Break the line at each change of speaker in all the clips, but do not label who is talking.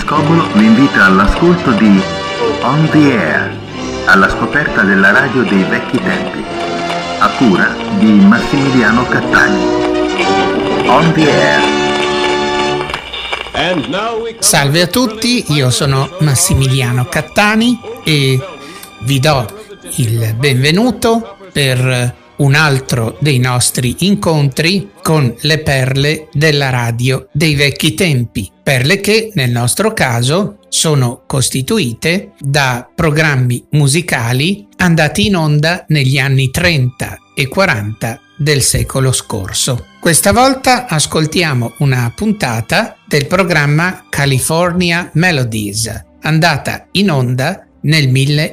Scobolo vi invita all'ascolto di On the Air, alla scoperta della radio dei vecchi tempi, a cura di Massimiliano Cattani. On the Air.
Salve a tutti, io sono Massimiliano Cattani e vi do il benvenuto per un altro dei nostri incontri con le perle della radio dei vecchi tempi. Perle che nel nostro caso sono costituite da programmi musicali andati in onda negli anni 30 e 40 del secolo scorso. Questa volta ascoltiamo una puntata del programma California Melodies, andata in onda nel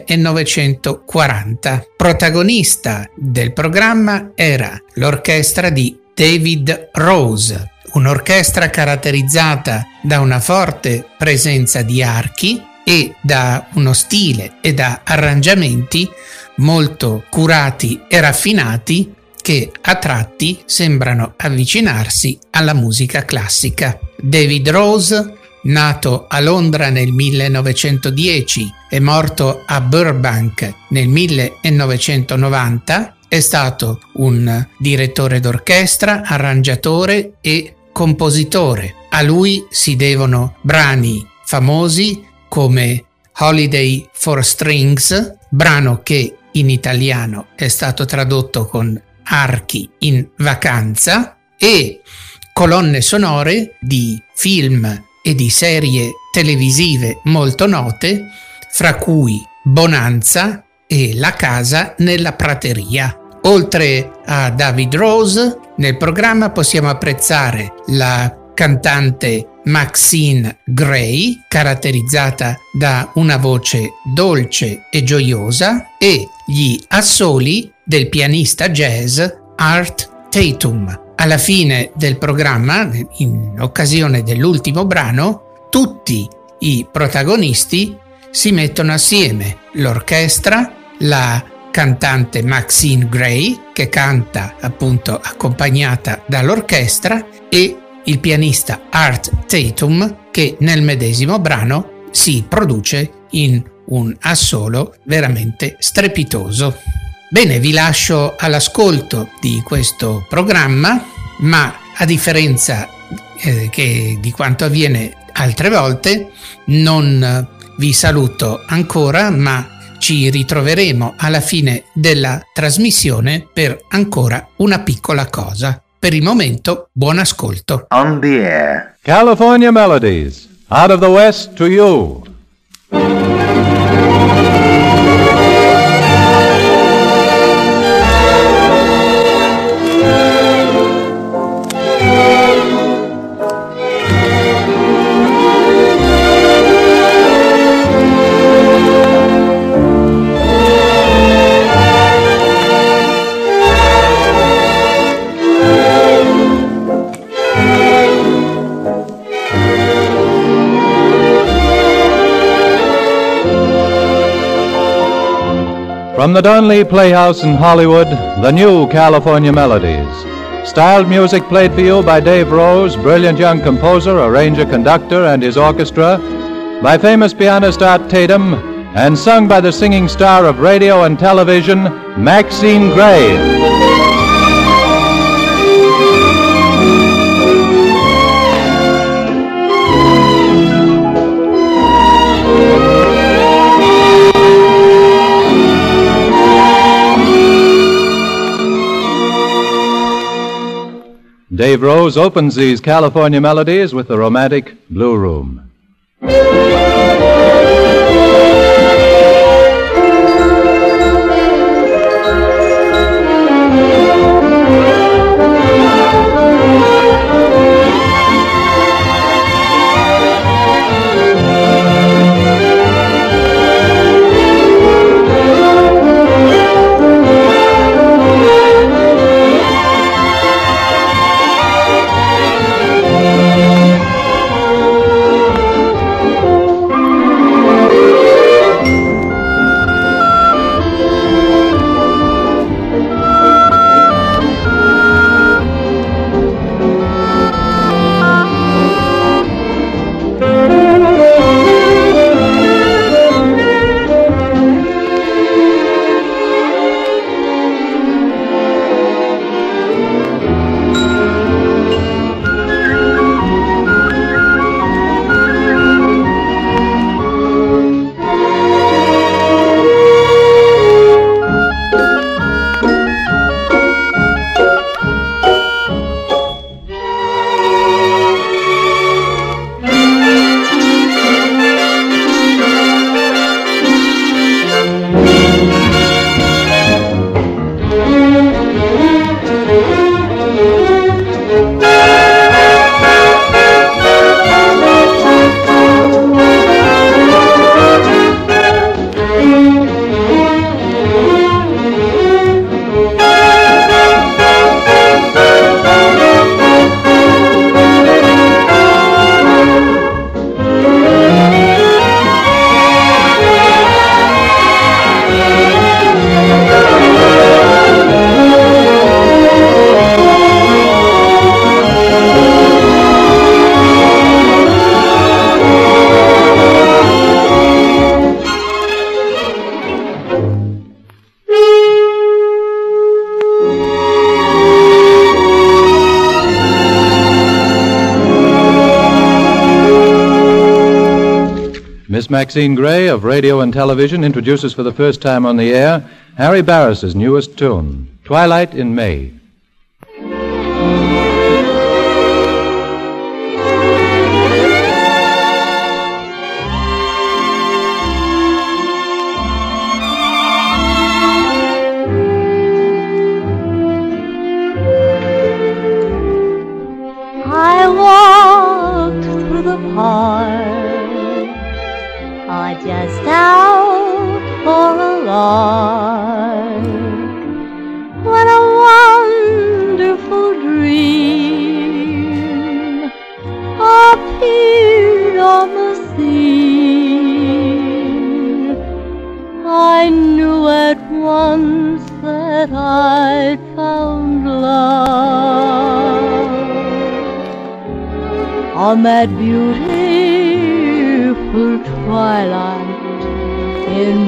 1940. Protagonista del programma era l'orchestra di David Rose, un'orchestra caratterizzata da una forte presenza di archi e da uno stile e da arrangiamenti molto curati e raffinati che a tratti sembrano avvicinarsi alla musica classica. David Rose, nato a Londra nel 1910 e morto a Burbank nel 1990, è stato un direttore d'orchestra, arrangiatore e compositore. A lui si devono brani famosi come Holiday for Strings, brano che in italiano è stato tradotto con Archi in vacanza, e colonne sonore di film e di serie televisive molto note, fra cui Bonanza e La casa nella prateria. Oltre a David Rose, nel programma possiamo apprezzare la cantante Maxine Gray, caratterizzata da una voce dolce e gioiosa, e gli assoli del pianista jazz Art Tatum. Alla fine del programma, in occasione dell'ultimo brano, tutti i protagonisti si mettono assieme: l'orchestra, la cantante Maxine Gray, che canta appunto accompagnata dall'orchestra, e il pianista Art Tatum, che nel medesimo brano si produce in un assolo veramente strepitoso. Bene, vi lascio all'ascolto di questo programma, ma a differenza che di quanto avviene altre volte, non vi saluto ancora, ma ci ritroveremo alla fine della trasmissione per ancora una piccola cosa. Per il momento, buon ascolto.
On the Air.
California Melodies, out of the West to you. From the Dunlea Playhouse in Hollywood, the new California Melodies. Styled music played for you by Dave Rose, brilliant young composer, arranger, conductor, and his orchestra, by famous pianist Art Tatum, and sung by the singing star of radio and television, Maxine Gray. Dave Rose opens these California Melodies with the romantic Blue Room. Miss Maxine Gray of radio and television introduces for the first time on the air Harry Barris's newest tune, Twilight in May.
I walked through the park, just out for a lark, when a wonderful dream appeared on the scene. I knew at once that I'd found love on that beautiful twilight in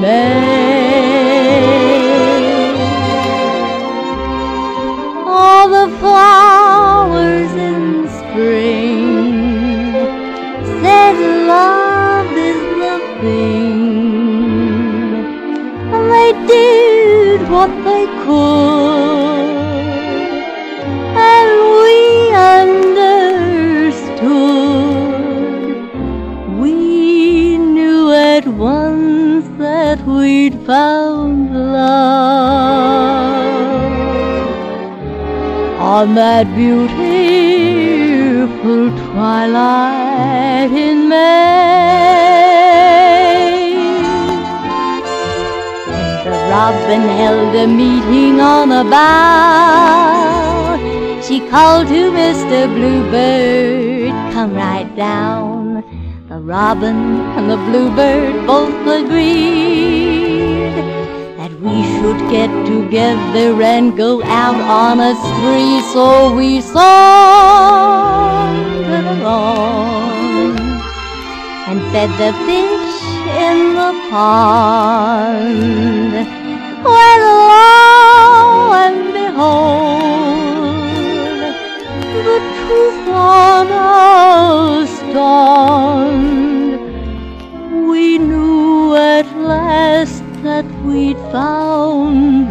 May. All the flowers in spring said love is the thing, and they did what they could, and we understood. We knew at once that we'd found love on that beautiful twilight in May. The robin held a meeting on a bough. She called to Mr. Bluebird, come right down. The robin and the bluebird both agreed that we should get together and go out on a spree. So we sauntered along and fed the fish in the pond, when lo and behold, the truth on us dawned. We knew at last that we'd found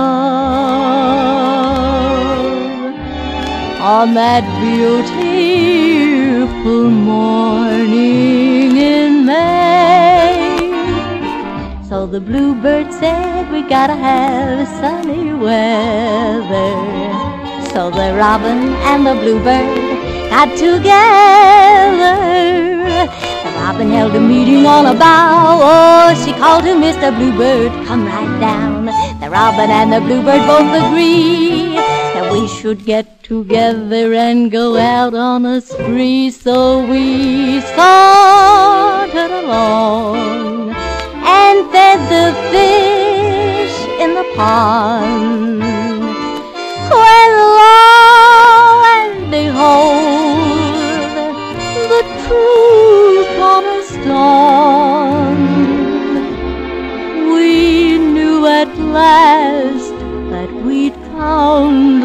love on that beautiful morning in May. So the bluebird said we gotta have sunny weather. So the robin and the bluebird got together. The robin held a meeting on a bough. Oh, she called to Mr. Bluebird, come right down. The robin and the bluebird both agree that we should get together and go out on a spree. So we sauntered along and fed the fish in the pond, when lo and behold, the truth promised dawned. We knew at last that we'd found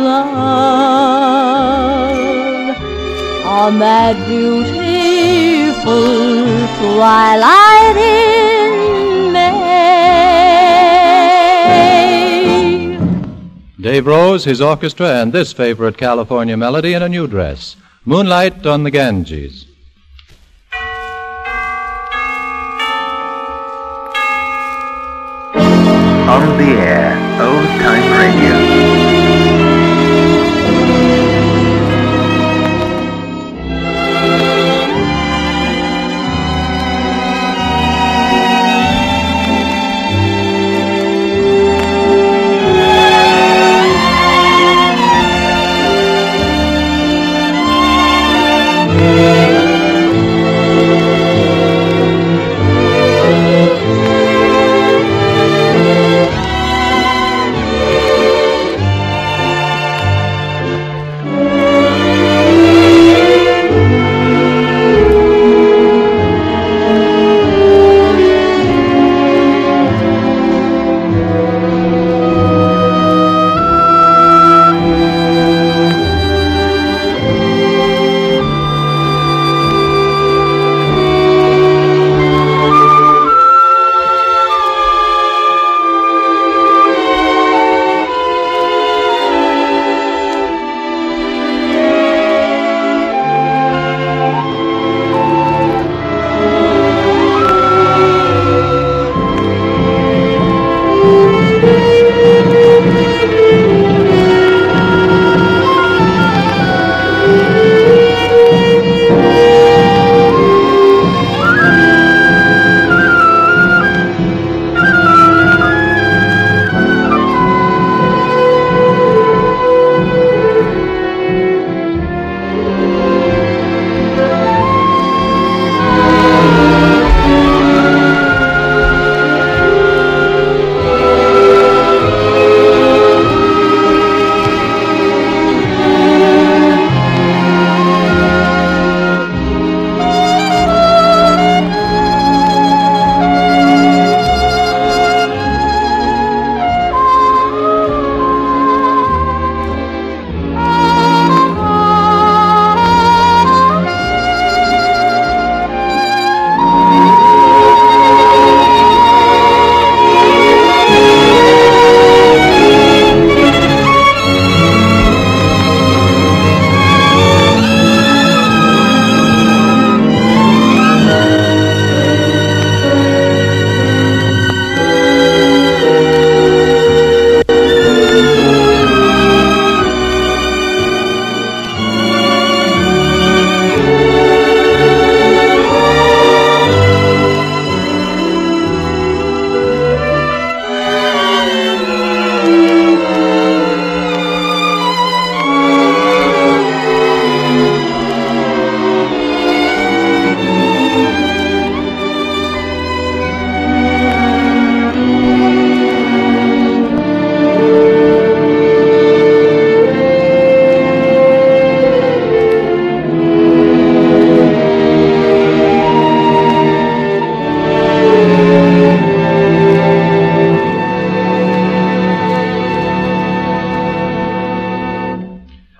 love on that beautiful twilight in May.
Dave Rose, his orchestra, and this favorite California melody in a new dress, Moonlight on the Ganges.
On the air, Old Time Radio.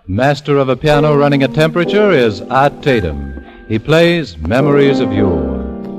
Master of a piano running at temperature is Art Tatum. He plays Memories of Yore.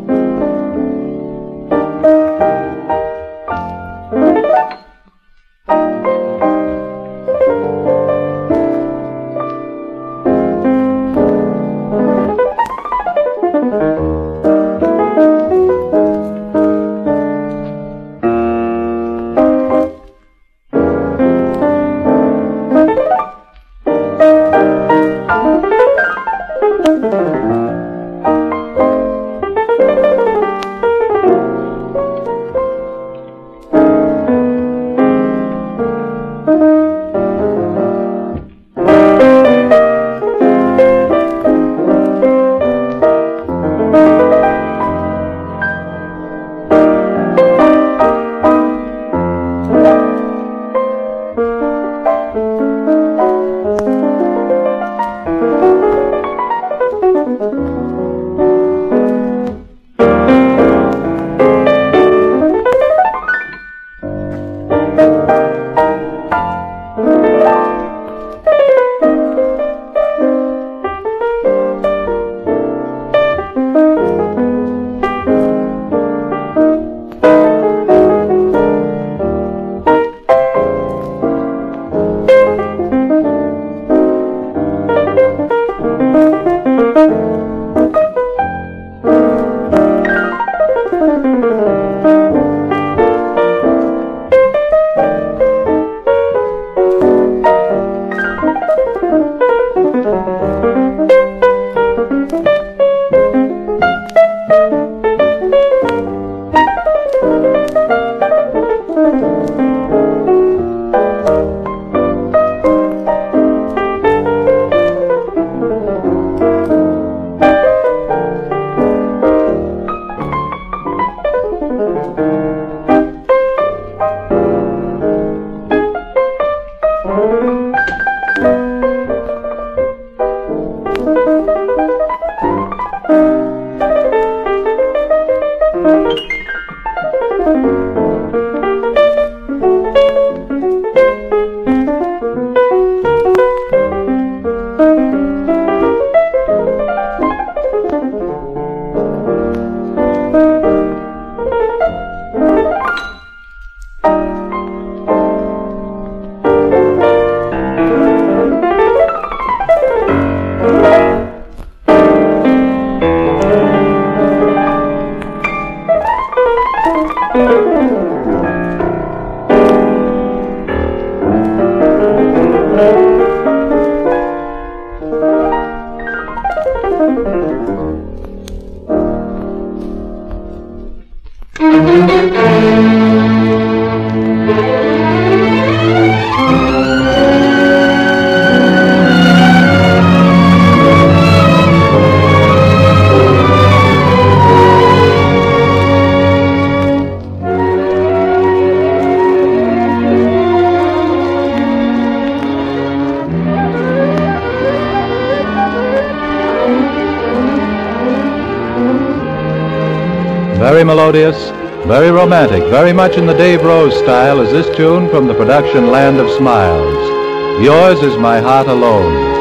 Very melodious, very romantic, very much in the Dave Rose style is this tune from the production Land of Smiles. Yours is My Heart Alone.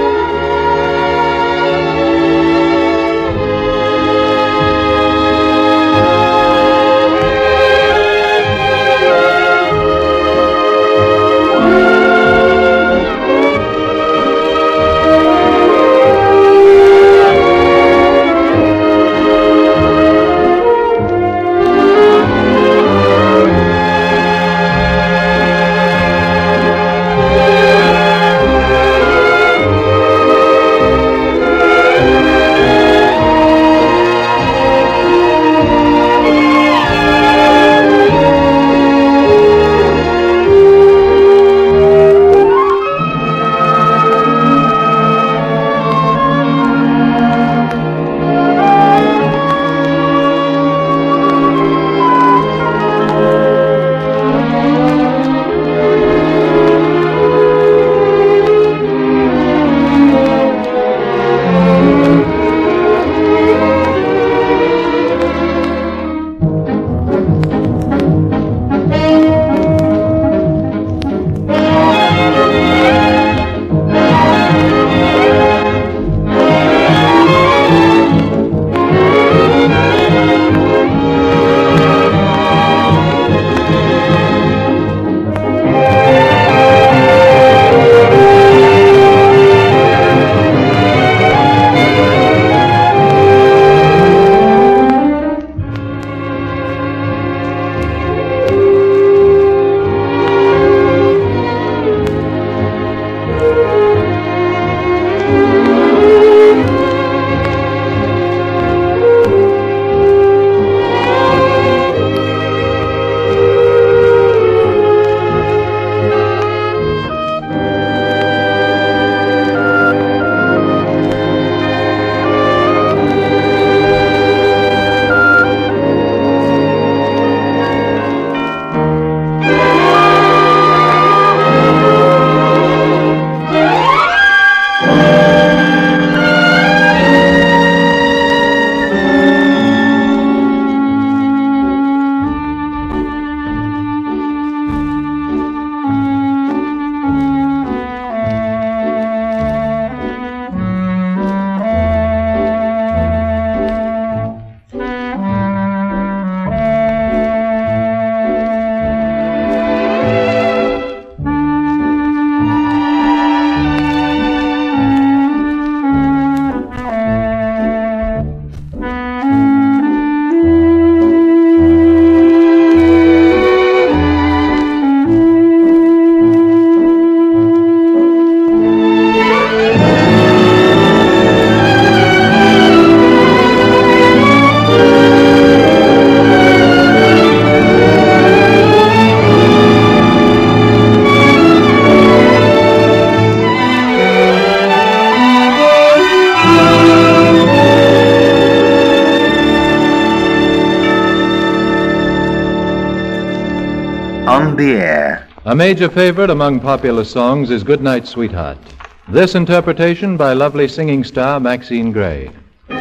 the Air.
A major favorite among popular songs is Goodnight Sweetheart. This interpretation by lovely singing star Maxine Gray.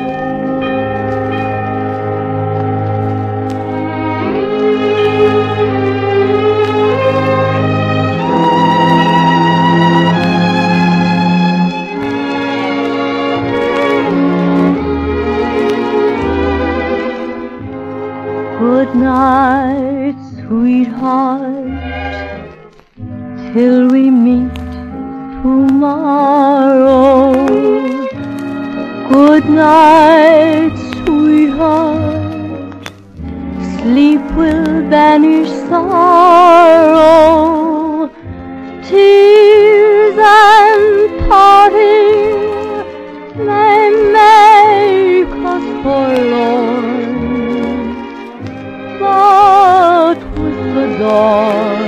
Good night, sweetheart, till we meet tomorrow. Good night, sweetheart, sleep will banish sorrow. Tears and parting may make us forlorn, but with the dawn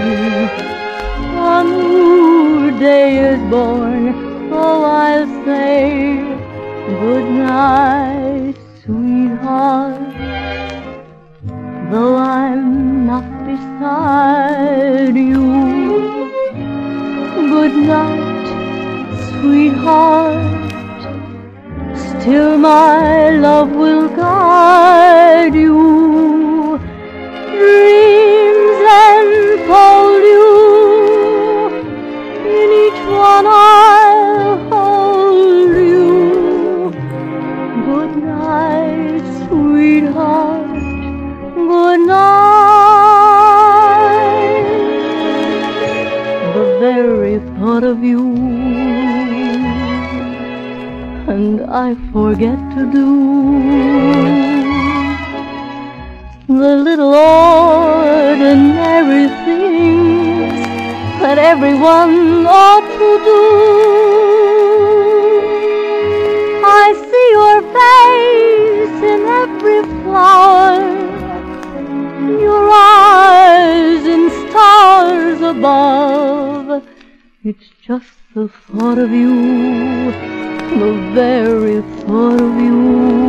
a new day is born. So I'll say good night, sweetheart, though I'm not beside you. Good night, sweetheart, still my love will guide you. Dreams enfold you, in each one I'll hold you. Good night, sweetheart, good night. The very thought of you, and I forget to do the little ordinary things that everyone ought to do. I see your face in every flower, your eyes in stars above. It's just the thought of you, the very thought of you.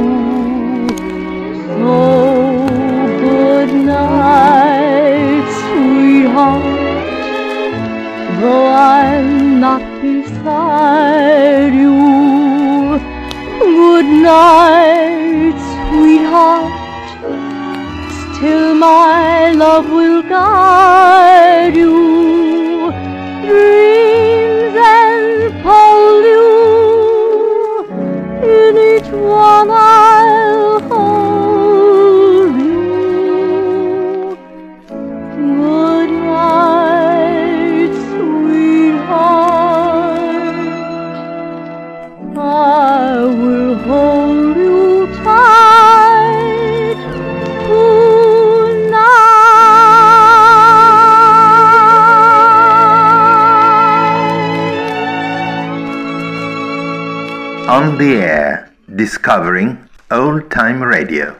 So good night, sweetheart, though I'm not beside you. Good night, sweetheart, still my love will guide you. Dreams enfold you, in each one I'll hold you. Good night, sweetheart, I will hold you tight tonight.
On the Air, discovering old-time radio.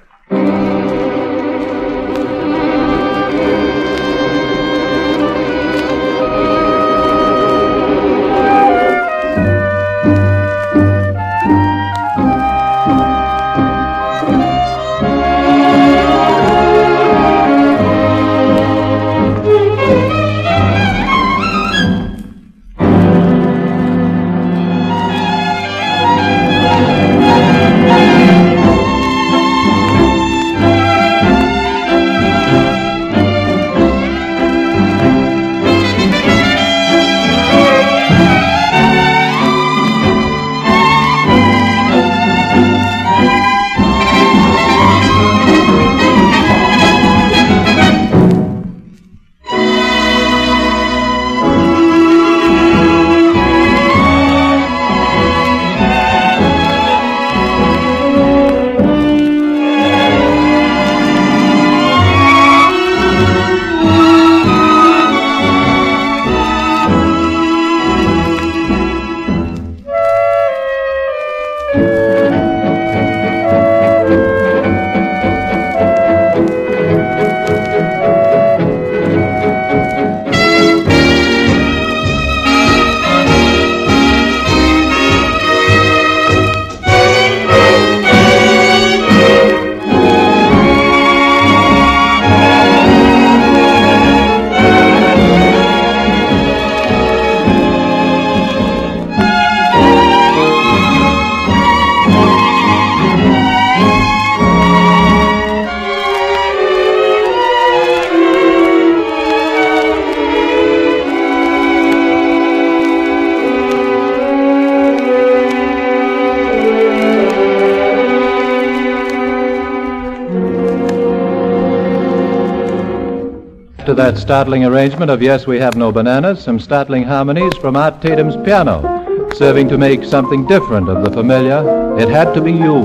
after that startling arrangement of Yes, We Have No Bananas, some startling harmonies from Art Tatum's piano, serving to make something different of the familiar It Had to Be You.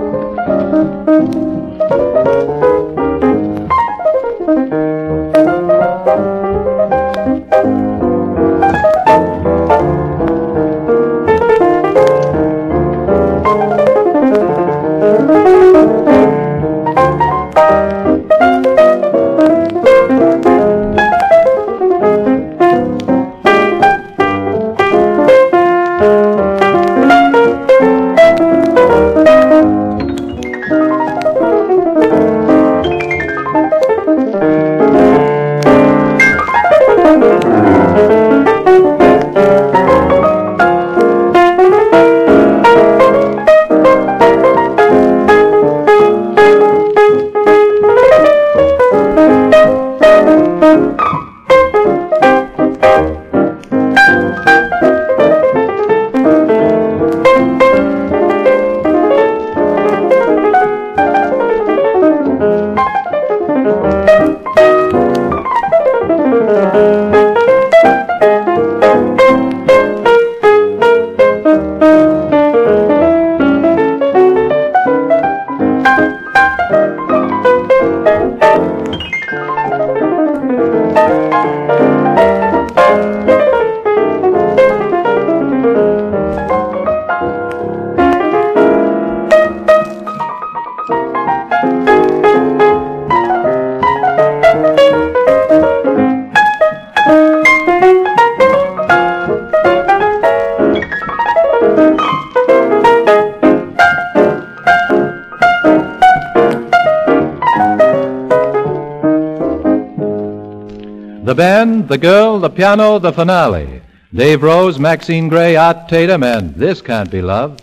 The band, the girl, the piano, the finale. Dave Rose, Maxine Gray, Art Tatum, and This Can't Be Love.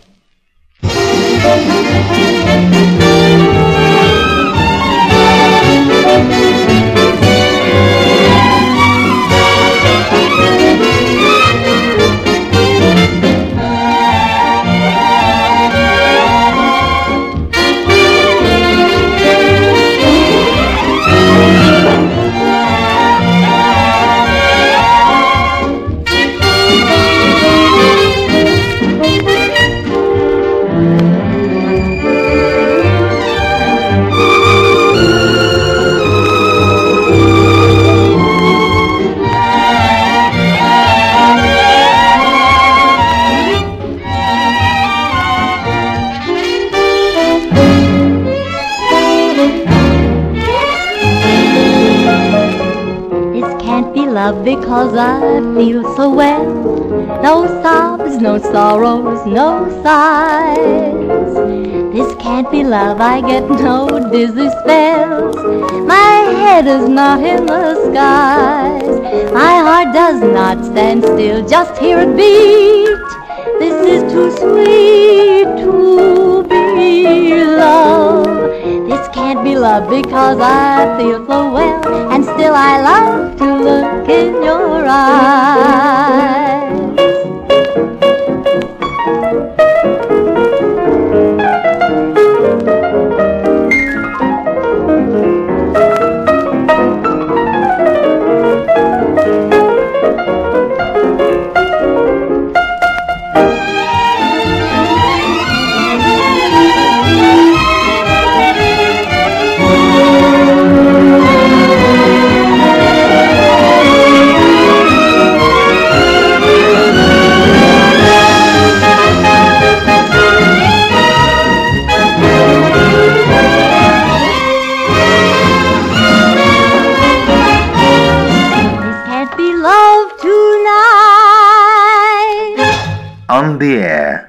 Because I feel so well. No sobs, no sorrows, no sighs. This can't be love, I get no dizzy spells. My head is not in the skies. My heart does not stand still, just hear it beat. This is too sweet to be love. This can't be love because I feel so well, and still I love to look in your eyes.
On the Air.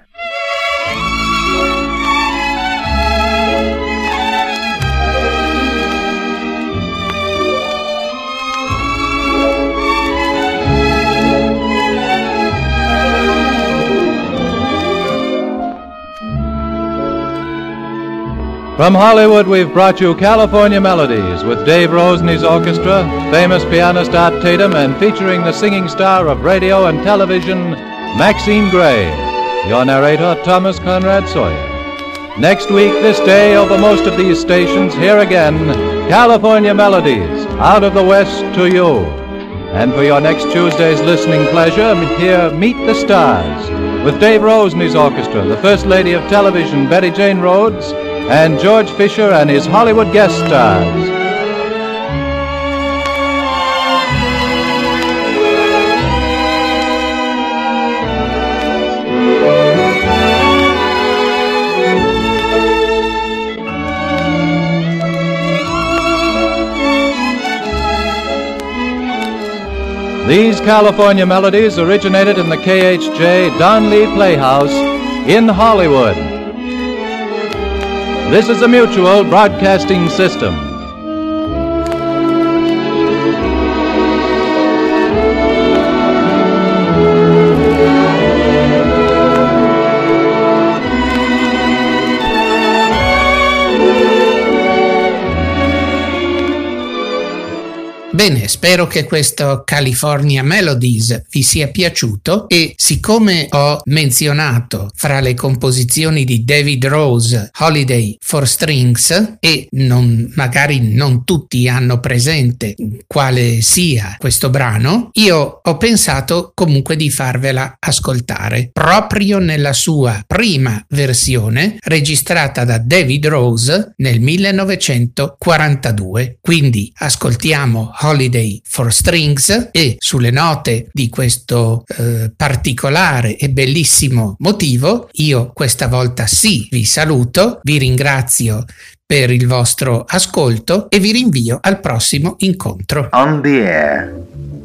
From Hollywood, we've brought you California Melodies with Dave Rose and his orchestra, famous pianist Art Tatum, and featuring the singing star of radio and television, Maxine Gray. Your narrator, Thomas Conrad Sawyer. Next week, this day, over most of these stations, here again, California Melodies, out of the West to you. And for your next Tuesday's listening pleasure, hear Meet the Stars with Dave Rose and his orchestra, the First Lady of Television, Betty Jane Rhodes, and George Fisher and his Hollywood guest stars. These California Melodies originated in the KHJ Don Lee Playhouse in Hollywood. This is the Mutual Broadcasting System.
Bene, spero che questo California Melodies vi sia piaciuto e siccome ho menzionato fra le composizioni di David Rose Holiday for Strings e magari non tutti hanno presente quale sia questo brano, io ho pensato comunque di farvela ascoltare proprio nella sua prima versione registrata da David Rose nel 1942. Quindi ascoltiamo Holiday for Strings e sulle note di questo particolare e bellissimo motivo io questa volta sì vi saluto, vi ringrazio per il vostro ascolto e vi rinvio al prossimo incontro.
On the Air.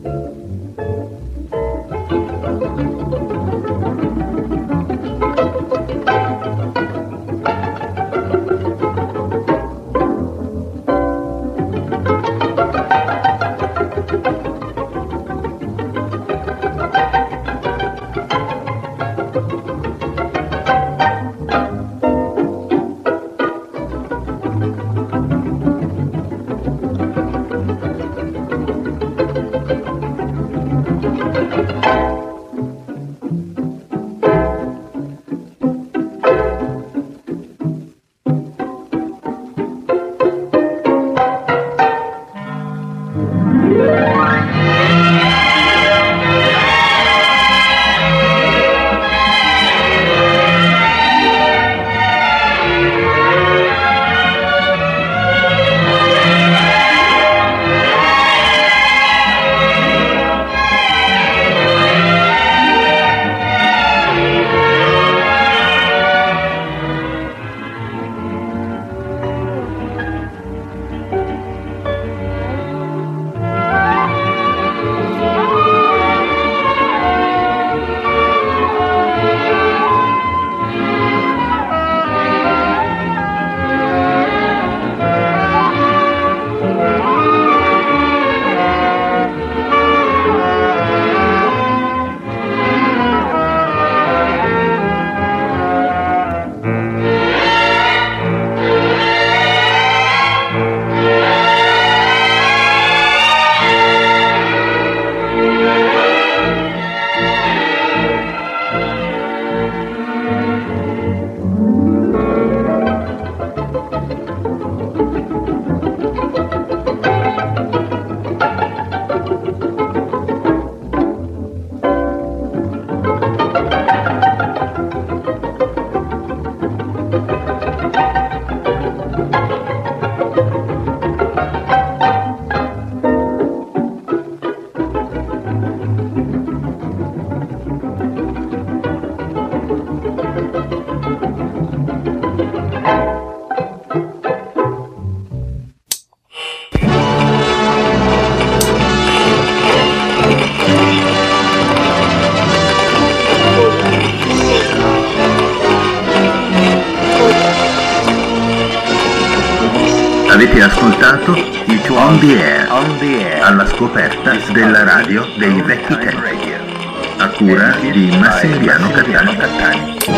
Avete ascoltato il On the Air, alla scoperta della radio dei vecchi tempi, a cura di Massimiliano Cattani.